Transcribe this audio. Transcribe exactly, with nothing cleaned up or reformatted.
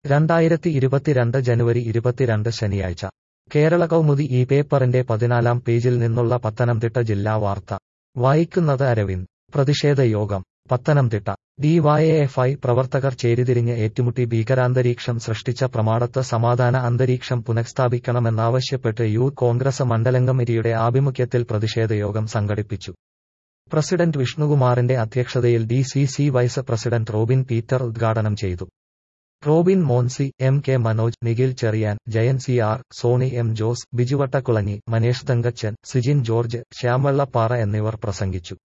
രണ്ടായിരത്തി ഇരുപത്തിരണ്ട് ജനുവരി ഇരുപത്തിരണ്ട് ശനിയാഴ്ച കേരള കൗമുദി ഈ പേപ്പറിന്റെ പതിനാലാം പേജിൽ നിന്നുള്ള പത്തനംതിട്ട ജില്ലാ വാർത്ത വായിക്കുന്നത് അരവിന്ദ്. പ്രതിഷേധ യോഗം പത്തനംതിട്ട. ഡിവൈഎഫ്ഐ പ്രവർത്തകർ ചേരിതിരിഞ്ഞ് ഏറ്റുമുട്ടി ഭീകരാന്തരീക്ഷം സൃഷ്ടിച്ച പ്രമാടത്ത് സമാധാന അന്തരീക്ഷം പുനഃസ്ഥാപിക്കണമെന്നാവശ്യപ്പെട്ട് യൂത്ത് കോൺഗ്രസ് മണ്ഡലം കമ്മിറ്റിയുടെ ആഭിമുഖ്യത്തിൽ പ്രതിഷേധയോഗം സംഘടിപ്പിച്ചു. പ്രസിഡന്റ് വിഷ്ണുകുമാറിന്റെ അധ്യക്ഷതയിൽ D C C vice president Robin Peter ഉദ്ഘാടനം ചെയ്തു. Robin Monsy, M K Manoj, Nikhil Cherian, Jayan C R, Soni M Jose, Biju Vattakkulanji, Manesh Thankachan, Sijin George, Shyam Vellappara എന്നിവർ പ്രസംഗിച്ചു.